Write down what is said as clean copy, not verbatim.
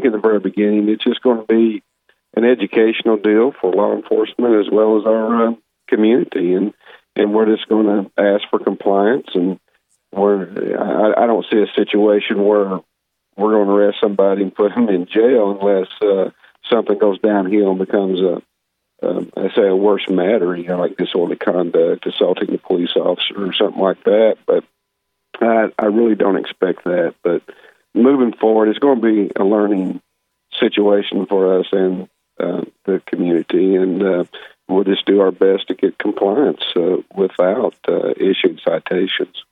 think in the very beginning, it's just going to be an educational deal for law enforcement as well as our community, and we're just going to ask for compliance. And I don't see a situation where we're going to arrest somebody and put them in jail unless something goes downhill and becomes a worse matter, like disorderly conduct, assaulting a police officer or something like that. But I really don't expect that. But moving forward, it's going to be a learning situation for us and the community, and we'll just do our best to get compliance without issuing citations.